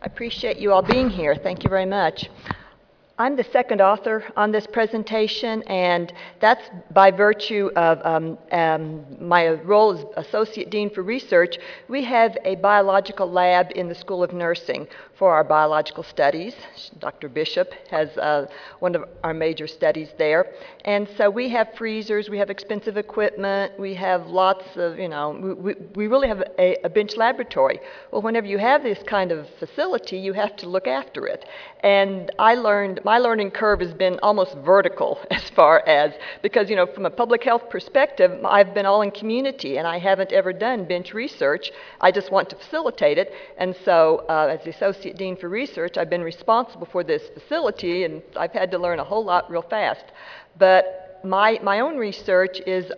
I appreciate you all being here. Thank you very much. I'm the second author on this presentation, and that's by virtue of my role as Associate Dean for Research. We have a biological lab in the School of Nursing for our biological studies. Dr. Bishop has one of our major studies there. And so we have freezers, we have expensive equipment, we have lots of, we really have a bench laboratory. Well, whenever you have this kind of facility, you have to look after it. And my learning curve has been almost vertical as far as, because, from a public health perspective, I've been all in community and I haven't ever done bench research. I just want to facilitate it. And so as the Associate Dean for Research, I've been responsible for this facility, and I've had to learn a whole lot real fast. But my own research is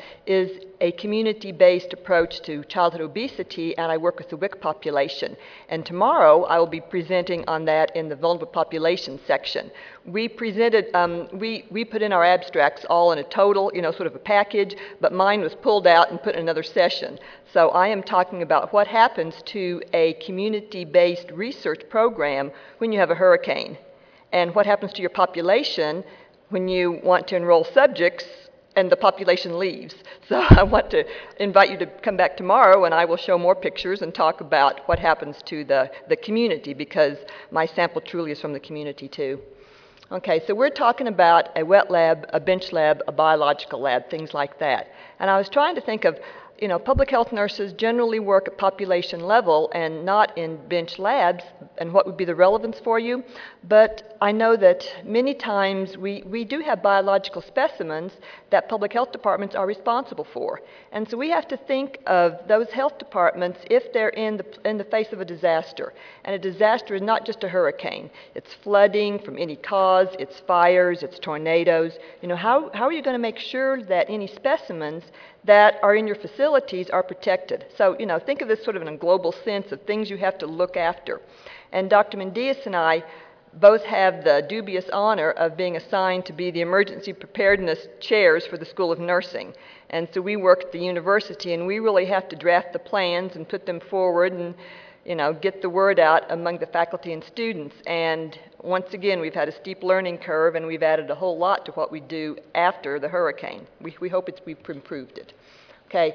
a community-based approach to childhood obesity, and I work with the WIC population. And tomorrow I will be presenting on that in the vulnerable population section. We presented, we put in our abstracts all in a total, sort of a package, but mine was pulled out and put in another session. So I am talking about what happens to a community-based research program when you have a hurricane, and what happens to your population when you want to enroll subjects and the population leaves. So I want to invite you to come back tomorrow, and I will show more pictures and talk about what happens to the community, because my sample truly is from the community too. Okay, so we're talking about a wet lab, a bench lab, a biological lab, things like that. And I was trying to think of, public health nurses generally work at population level and not in bench labs, and what would be the relevance for you. But I know that many times we do have biological specimens that public health departments are responsible for. And so we have to think of those health departments if they're in the face of a disaster. And a disaster is not just a hurricane. It's flooding from any cause, it's fires, it's tornadoes. How are you going to make sure that any specimens that are in your facilities are protected? So, think of this sort of in a global sense of things you have to look after. And Dr. Mendias and I both have the dubious honor of being assigned to be the emergency preparedness chairs for the School of Nursing. And so we work at the university, and we really have to draft the plans and put them forward and get the word out among the faculty and students. And once again, we've had a steep learning curve, and we've added a whole lot to what we do after the hurricane. We hope we've improved it. Okay,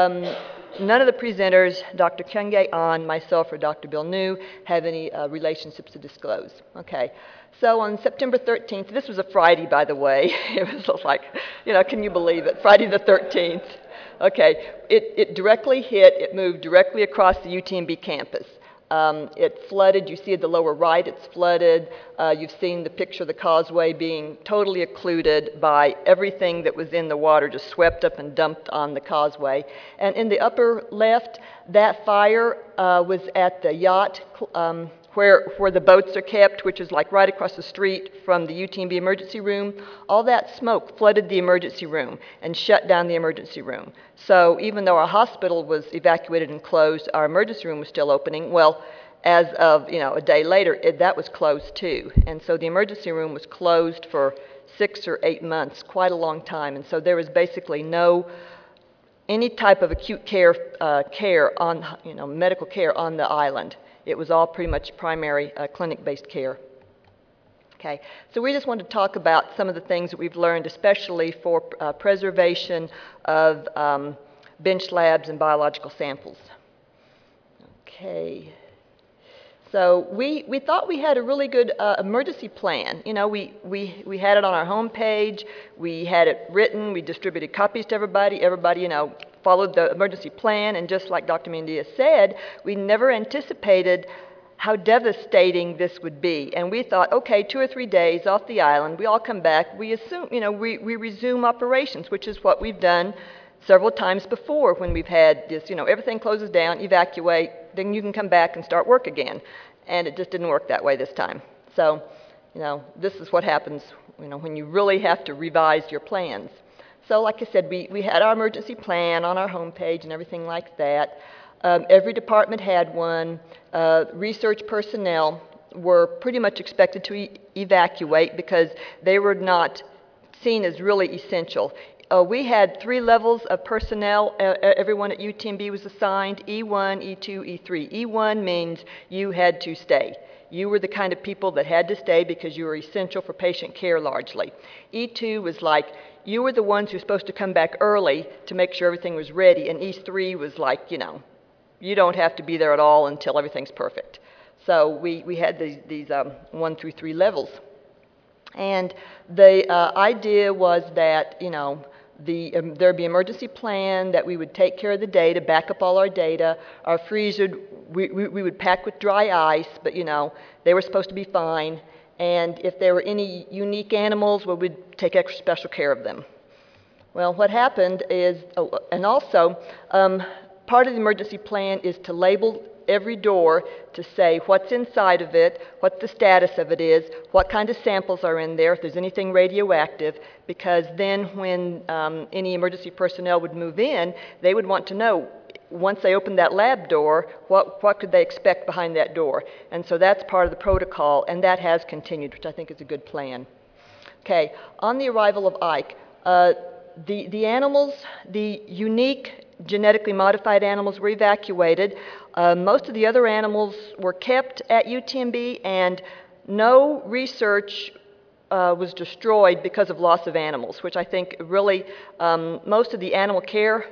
none of the presenters, Dr. Kyung-Jae Ahn, myself, or Dr. Bill New, have any relationships to disclose. Okay, so on September 13th, this was a Friday, by the way. It was like, can you believe it? Friday the 13th. Okay, it directly hit, it moved directly across the UTMB campus. It flooded. You see at the lower right, it's flooded. You've seen the picture of the causeway being totally occluded by everything that was in the water, just swept up and dumped on the causeway. And in the upper left, that fire was at the yacht where the boats are kept, which is like right across the street from the UTMB emergency room. All that smoke flooded the emergency room and shut down the emergency room. So even though our hospital was evacuated and closed, our emergency room was still opening. Well, as of a day later, that was closed too. And so the emergency room was closed for 6 or 8 months, quite a long time. And so there was basically any type of acute care on medical care on the island. It was all pretty much primary clinic-based care. Okay, so we just want to talk about some of the things that we've learned, especially for preservation of bench labs and biological samples. Okay, so we thought we had a really good emergency plan. We had it on our homepage, we had it written, we distributed copies to everybody. Everybody, followed the emergency plan, and just like Dr. Mendias said, we never anticipated how devastating this would be. And we thought, okay, 2 or 3 days off the island, we all come back, we assume, we resume operations, which is what we've done several times before when we've had this, everything closes down, evacuate, then you can come back and start work again. And it just didn't work that way this time. So, this is what happens, when you really have to revise your plans. So like I said, we had our emergency plan on our homepage and everything like that. Every department had one. Research personnel were pretty much expected to evacuate because they were not seen as really essential. we had 3 levels of personnel. Everyone at UTMB was assigned E1, E2, E3. E1 means you had to stay. You were the kind of people that had to stay because you were essential for patient care largely. E2 was like you were the ones who were supposed to come back early to make sure everything was ready, and E3 was like, you don't have to be there at all until everything's perfect. So we had these 1 through 3 levels. And the idea was that, there'd be an emergency plan, that we would take care of the data, back up all our data. Our freezer, we would pack with dry ice, but, they were supposed to be fine. And if there were any unique animals, we would take extra special care of them. Well, what happened is, and also, part of the emergency plan is to label every door to say what's inside of it, what the status of it is, what kind of samples are in there, if there's anything radioactive, because then when any emergency personnel would move in, they would want to know, once they opened that lab door, what could they expect behind that door. And so that's part of the protocol, and that has continued, which I think is a good plan. Okay, on the arrival of Ike, the animals, the unique genetically modified animals were evacuated. Most of the other animals were kept at UTMB, and no research was destroyed because of loss of animals, which I think really most of the animal care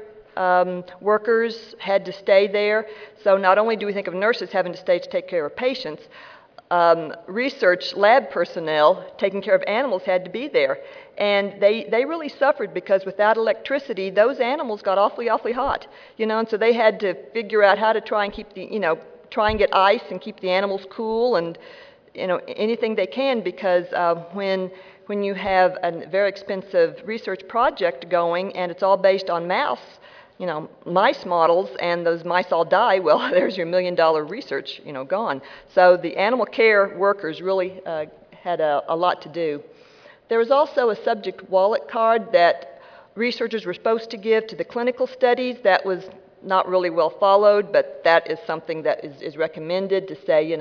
workers had to stay there. So not only do we think of nurses having to stay to take care of patients, research lab personnel taking care of animals had to be there. And they really suffered because without electricity, those animals got awfully hot, and so they had to figure out how to try and keep try and get ice and keep the animals cool and, anything they can, because when you have a very expensive research project going and it's all based on mice models, and those mice all die, well, there's your $1 million research, gone. So the animal care workers really had a lot to do. There was also a subject wallet card that researchers were supposed to give to the clinical studies. That was not really well followed, but that is something that is recommended to say,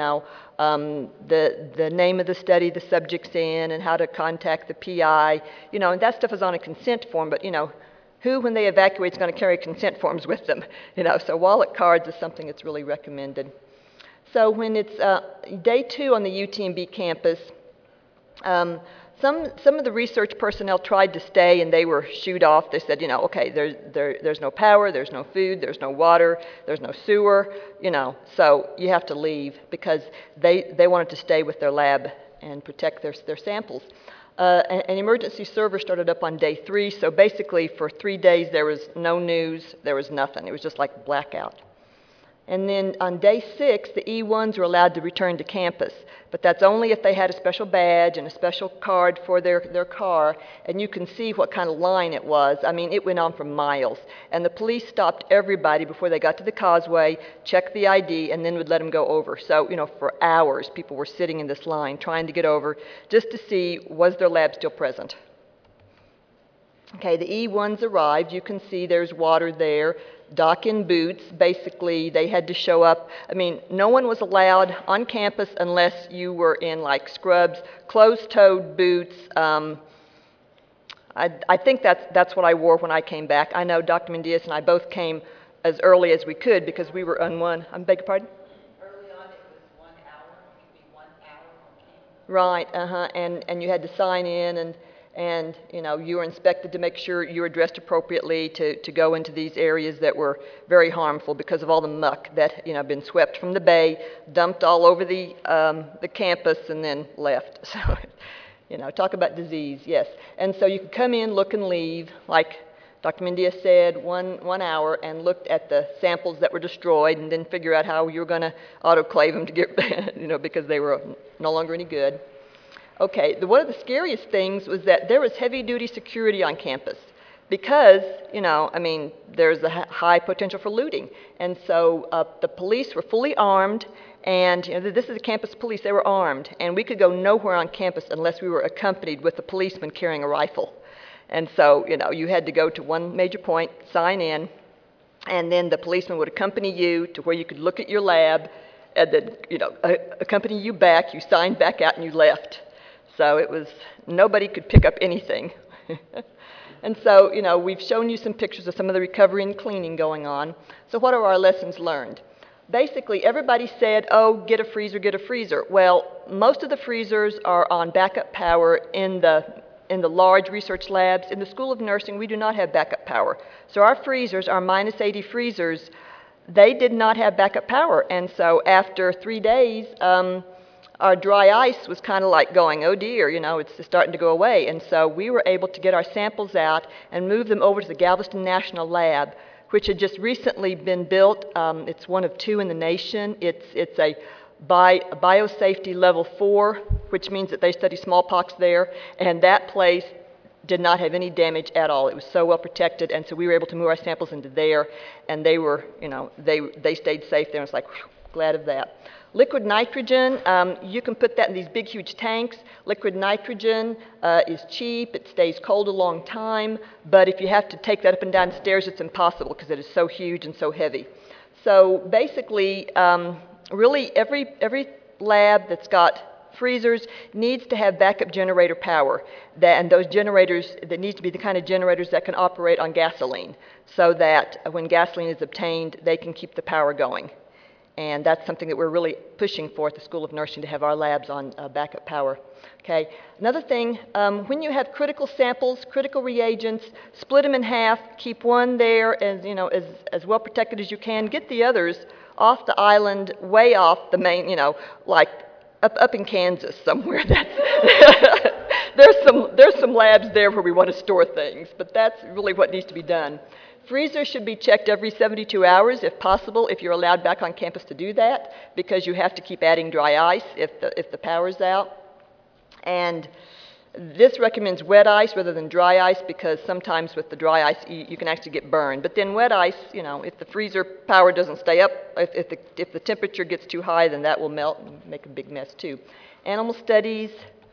the name of the study the subject's in and how to contact the PI, and that stuff is on a consent form, but, who, when they evacuate, is going to carry consent forms with them? So wallet cards is something that's really recommended. So when it's day 2 on the UTMB campus, some of the research personnel tried to stay, and they were shooed off. They said, okay, there's no power, there's no food, there's no water, there's no sewer, so you have to leave, because they wanted to stay with their lab and protect their samples. An emergency server started up on day 3, so basically for 3 days there was no news, there was nothing. It was just like blackout. And then on day 6, the E1s were allowed to return to campus, but that's only if they had a special badge and a special card for their car, and you can see what kind of line it was. I mean, it went on for miles, and the police stopped everybody before they got to the causeway, checked the ID, and then would let them go over. So, for hours, people were sitting in this line trying to get over just to see, was their lab still present? Okay, the E1s arrived. You can see there's water there. Dock in boots. Basically, they had to show up. I mean, no one was allowed on campus unless you were in like scrubs, closed-toed boots. I think that's what I wore when I came back. I know Dr. Mendias and I both came as early as we could because we were on one. I beg your pardon? Early on, it was 1 hour. It could be 1 hour on campus. Right, and you had to sign in, and you were inspected to make sure you were dressed appropriately to go into these areas that were very harmful because of all the muck that had been swept from the bay, dumped all over the campus, and then left. So, talk about disease, yes. And so you could come in, look, and leave, like Dr. Mendias said, one hour, and looked at the samples that were destroyed, and then figure out how you were going to autoclave them to get, because they were no longer any good. Okay, one of the scariest things was that there was heavy-duty security on campus because, there's a high potential for looting. And so the police were fully armed, and this is a campus police. They were armed, and we could go nowhere on campus unless we were accompanied with a policeman carrying a rifle. And so, you had to go to one major point, sign in, and then the policeman would accompany you to where you could look at your lab, and then, accompany you back, you signed back out, and you left. So it was, nobody could pick up anything. And so, you know, we've shown you some pictures of some of the recovery and cleaning going on. So what are our lessons learned? Basically, everybody said, oh, get a freezer, get a freezer. Well, most of the freezers are on backup power in the large research labs. In the School of Nursing, we do not have backup power. So our freezers, our minus 80 freezers, they did not have backup power. And so after 3 days, our dry ice was kind of like going, oh dear, you know, it's starting to go away. And so we were able to get our samples out and move them over to the Galveston National Lab, which had just recently been built. It's one of 2 in the nation. It's a biosafety level 4, which means that they study smallpox there, and that place did not have any damage at all. It was so well protected, and so we were able to move our samples into there, and they were, you know, they stayed safe there, and it's like, whew, glad of that. Liquid nitrogen, you can put that in these big, huge tanks. Liquid nitrogen is cheap. It stays cold a long time. But if you have to take that up and down stairs, it's impossible because it is so huge and so heavy. So basically, really every lab that's got freezers needs to have backup generator power. And those generators, that need to be the kind of generators that can operate on gasoline, so that when gasoline is obtained, they can keep the power going. And that's something that we're really pushing for at the School of Nursing, to have our labs on backup power. Okay. Another thing, when you have critical samples, critical reagents, split them in half, keep one there as, you know, as well protected as you can. Get the others off the island, way off the main, you know, like up in Kansas somewhere. That's there's some labs there where we want to store things, but that's really what needs to be done. Freezers should be checked every 72 hours, if possible, if you're allowed back on campus to do that, because you have to keep adding dry ice if the power's out. And this recommends wet ice rather than dry ice, because sometimes with the dry ice you can actually get burned. But then wet ice, you know, if the freezer power doesn't stay up, if the temperature gets too high, then that will melt and make a big mess too. Animal studies,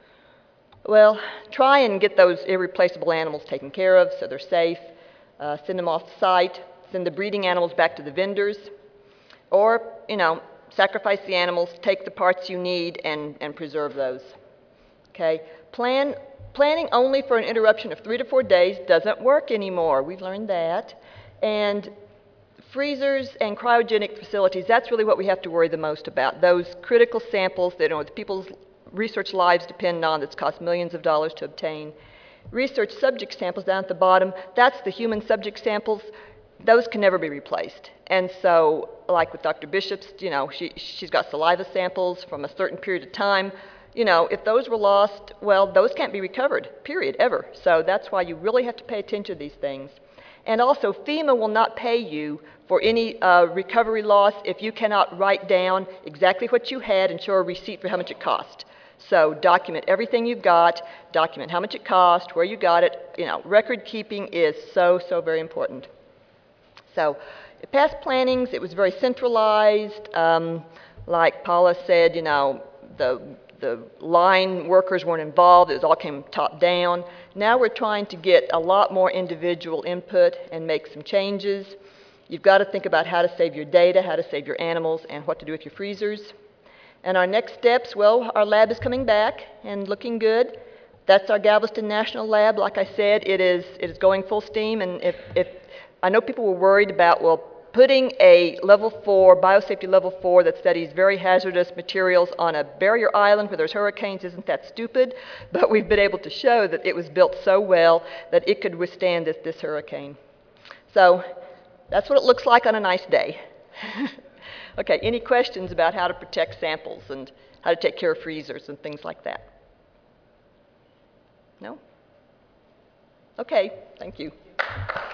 well, try and get those irreplaceable animals taken care of so they're safe. Send them off site, send the breeding animals back to the vendors, or, you know, sacrifice the animals, take the parts you need, and preserve those. Okay? Planning only for an interruption of 3 to 4 days doesn't work anymore. We've learned that. And freezers and cryogenic facilities, that's really what we have to worry the most about. Those critical samples that, you know, people's research lives depend on, that's cost millions of dollars to obtain. Research subject samples down at the bottom, that's the human subject samples. Those can never be replaced. And so, like with Dr. Bishop's, you know, she's got saliva samples from a certain period of time. You know, if those were lost, well, those can't be recovered, period, ever. So that's why you really have to pay attention to these things. And also, FEMA will not pay you for any recovery loss if you cannot write down exactly what you had and show a receipt for how much it cost. So document everything you've got, document how much it cost, where you got it. You know, record keeping is so, so very important. So past plannings, it was very centralized. Like Paula said, you know, the line workers weren't involved. It all came top down. Now we're trying to get a lot more individual input and make some changes. You've got to think about how to save your data, how to save your animals, and what to do with your freezers. And our next steps, well, our lab is coming back and looking good. That's our Galveston National Lab. Like I said, it is going full steam. And if I know people were worried about, well, putting a level 4, biosafety level 4 that studies very hazardous materials on a barrier island where there's hurricanes, isn't that stupid? But we've been able to show that it was built so well that it could withstand this hurricane. So that's what it looks like on a nice day. Okay, any questions about how to protect samples and how to take care of freezers and things like that? No? Okay, thank you.